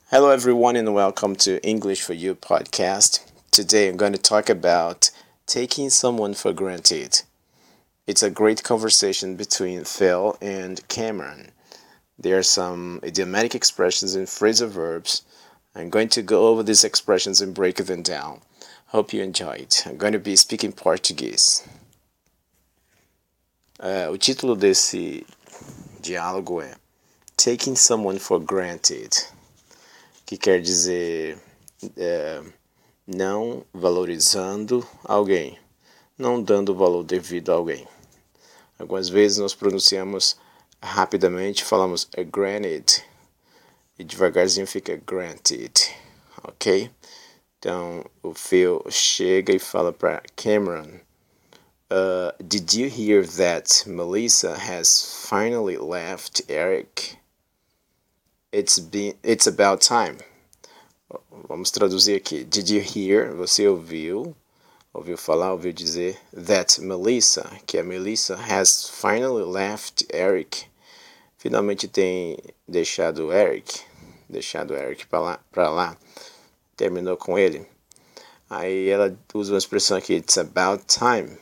Hello, everyone, and welcome to English for You podcast. Today, I'm going to talk about taking someone for granted. It's a great conversation between Phil and Cameron. There are some idiomatic expressions and phrasal verbs. I'm going to go over these expressions and break them down. Hope you enjoy it. I'm going to be speaking Portuguese. O título desse diálogo é Taking Someone for Granted, que quer dizer não valorizando alguém, não dando valor devido a alguém. Algumas vezes nós pronunciamos rapidamente, falamos granted e devagarzinho fica granted, ok? Então o Phil chega e fala para Cameron, did you hear that Melissa has finally left Eric? It's about time. Vamos traduzir aqui. Did you hear? Você ouviu? Ouviu falar, ouviu dizer that Melissa, que a Melissa has finally left Eric. Finalmente tem deixado Eric para lá. Terminou com ele. Aí ela usa uma expressão aqui, it's about time.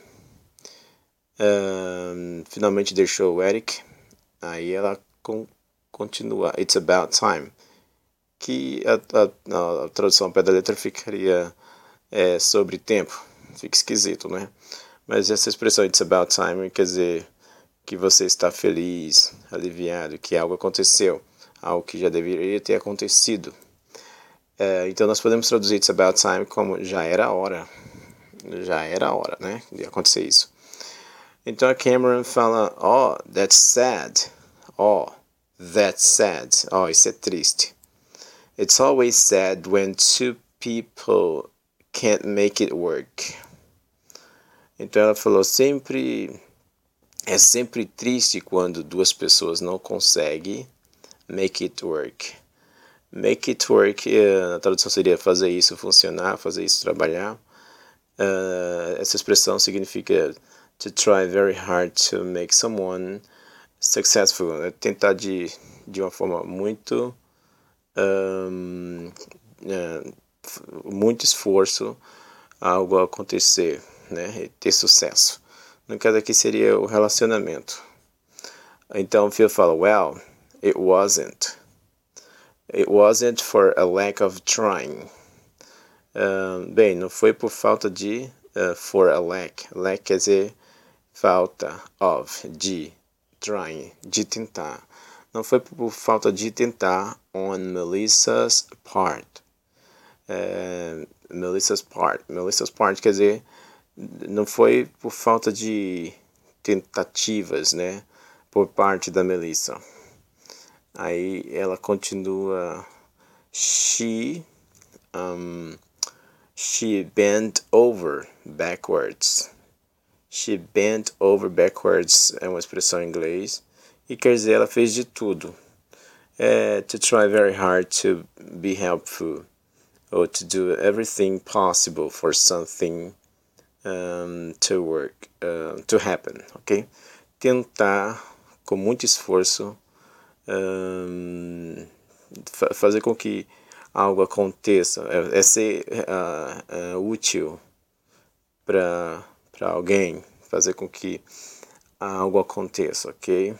Finalmente deixou o Eric. Aí ela continua, it's about time. Que a tradução ao pé da letra ficaria sobre tempo. Fica esquisito, né? Mas essa expressão it's about time quer dizer que você está feliz, aliviado, que algo aconteceu, algo que já deveria ter acontecido. Então nós podemos traduzir it's about time como já era hora, né, de acontecer isso. Então a Cameron fala, oh, that's sad, isso é triste. It's always sad when two people can't make it work. Então ela falou, é sempre triste quando duas pessoas não conseguem make it work. Make it work, a tradução seria fazer isso funcionar, fazer isso trabalhar. Essa expressão significa to try very hard to make someone successful. É tentar de uma forma muito esforço algo acontecer, né, ter sucesso. No caso aqui seria o relacionamento. Então o Phil fala, well, it wasn't for a lack of trying. Bem, não foi por falta de for a lack quer dizer falta of, de trying, de tentar. Não foi por falta de tentar on Melissa's part. Melissa's part quer dizer, não foi por falta de tentativas, né, por parte da Melissa. Aí ela continua, she bent over backwards. She bent over backwards é uma expressão em inglês e quer dizer ela fez de tudo. To try very hard to be helpful or to do everything possible for something to work, to happen, ok? Tentar com muito esforço fazer com que algo aconteça, ser útil para alguém, fazer com que algo aconteça, ok?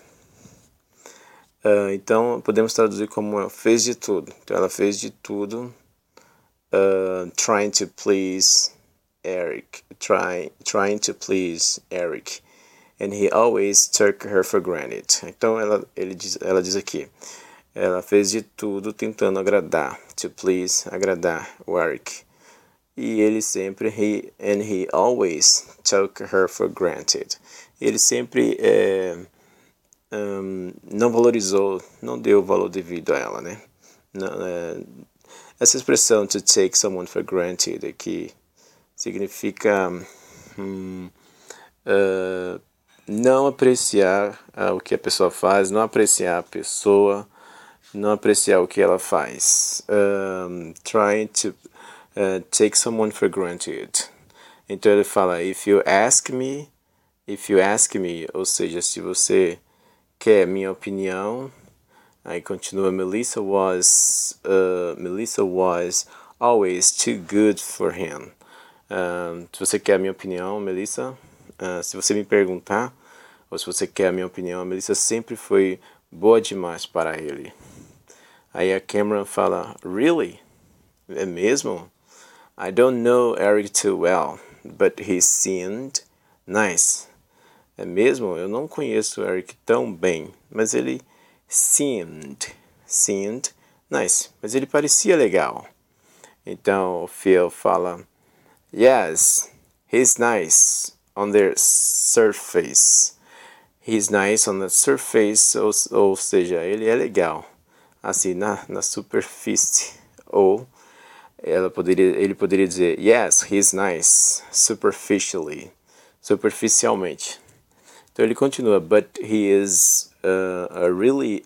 Então podemos traduzir como ela fez de tudo. Então ela fez de tudo, trying to please Eric, trying to please Eric, and he always took her for granted. Então ela diz aqui, ela fez de tudo tentando agradar, to please, agradar o Eric. E ele sempre, he always took her for granted. Ele sempre não valorizou, não deu o valor devido a ela, né? Essa expressão to take someone for granted aqui significa não apreciar o que a pessoa faz, não apreciar a pessoa, não apreciar o que ela faz. Trying to take someone for granted. Então ele fala, if you ask me, ou seja, se você quer minha opinião, Aí continua, Melissa was always too good for him. Se você quer a minha opinião, Melissa, se você me perguntar, ou se você quer a minha opinião, a Melissa sempre foi boa demais para ele. Aí a Cameron fala, really? É mesmo? I don't know Eric too well, but he seemed nice. É mesmo? Eu não conheço o Eric tão bem, mas ele seemed nice. Mas ele parecia legal. Então o Phil fala, yes, he's nice on the surface. He's nice on the surface, ou seja, ele é legal. Assim, na superfície. Ou ele poderia dizer, yes, he's nice, superficialmente. Então ele continua, but he is a really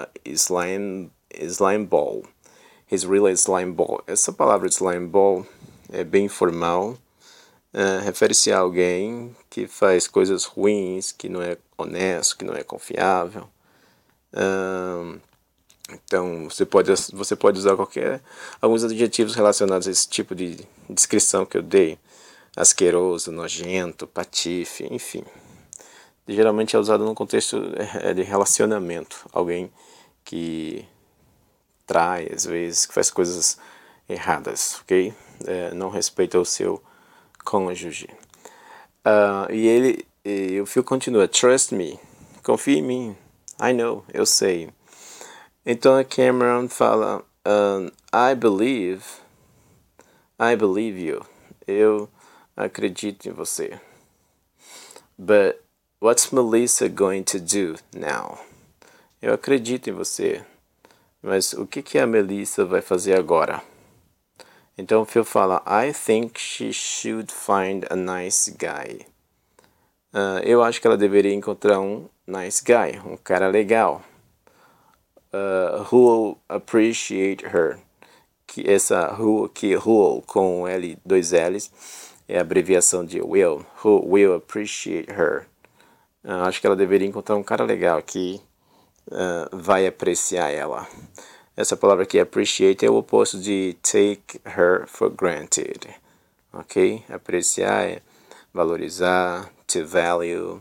slime ball. He's really a slime ball. Essa palavra slime ball é bem formal, refere-se a alguém que faz coisas ruins, que não é honesto, que não é confiável. Então você pode usar alguns adjetivos relacionados a esse tipo de descrição que eu dei. Asqueroso, nojento, patife, enfim. Geralmente é usado num contexto de relacionamento. Alguém que trai, às vezes, que faz coisas erradas, ok? Não respeita o seu cônjuge. E o Phil continua, trust me, confia em mim, I know, eu sei. Então a Cameron fala, I believe you, eu acredito em você. But what's Melissa going to do now? Eu acredito em você, mas o que a Melissa vai fazer agora? Então o Phil fala, I think she should find a nice guy. Eu acho que ela deveria encontrar um nice guy, um cara legal. Who will appreciate her. Que who com L, dois L's, é a abreviação de will. Who will appreciate her. Acho que ela deveria encontrar um cara legal que vai apreciar ela. Essa palavra aqui, appreciate, é o oposto de take her for granted. Ok? Apreciar é valorizar, to value,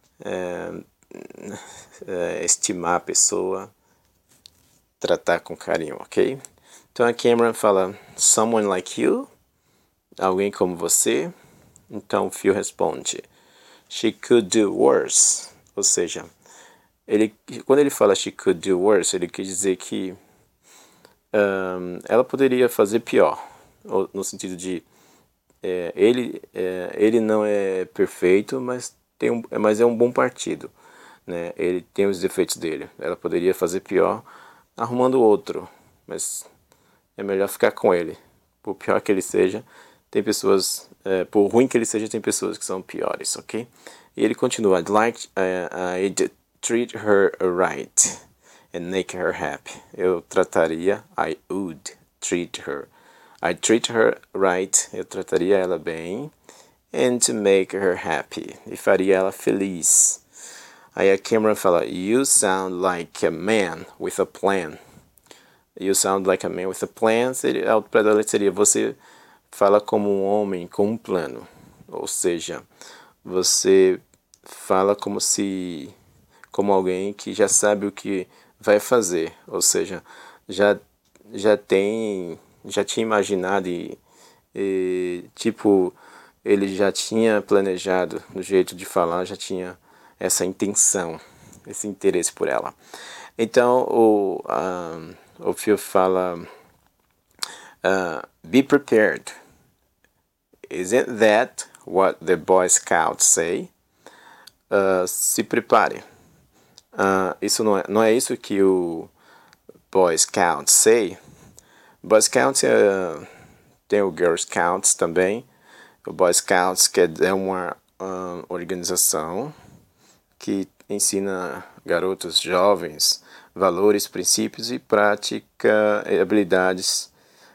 estimar a pessoa, tratar com carinho, ok? Então a Cameron fala, someone like you? Alguém como você? Então o Phil responde, she could do worse. Ou seja, quando ele fala she could do worse, ele quer dizer que ela poderia fazer pior. No sentido de ele não é perfeito, mas é um bom partido, né? Ele tem os defeitos dele. Ela poderia fazer pior arrumando outro, mas é melhor ficar com ele. Por pior que ele seja, tem pessoas, por ruim que ele seja, tem pessoas que são piores, ok? E ele continua, I'd treat her right and make her happy. Eu trataria, I would treat her. I'd treat her right, eu trataria ela bem, and to make her happy, e faria ela feliz. Aí a Cameron fala, you sound like a man with a plan. You sound like a man with a plan, a para seria, você fala como um homem com um plano. Ou seja, você fala como alguém que já sabe o que vai fazer. Ou seja, já tinha imaginado tipo, ele já tinha planejado no jeito de falar, já tinha essa intenção, esse interesse por ela. Então o Phil fala, be prepared. Isn't that what the Boy Scouts say? Se prepare. Isso não é isso que o Boy Scouts say? Boy Scouts tem o Girl Scouts também. O Boy Scouts é uma organização que ensina garotos jovens valores, princípios e prática, habilidades,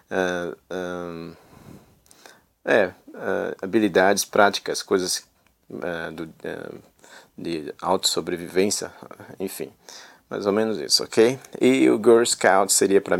habilidades práticas, coisas de autossobrevivência, enfim. Mais ou menos isso, ok? E o Girl Scout seria para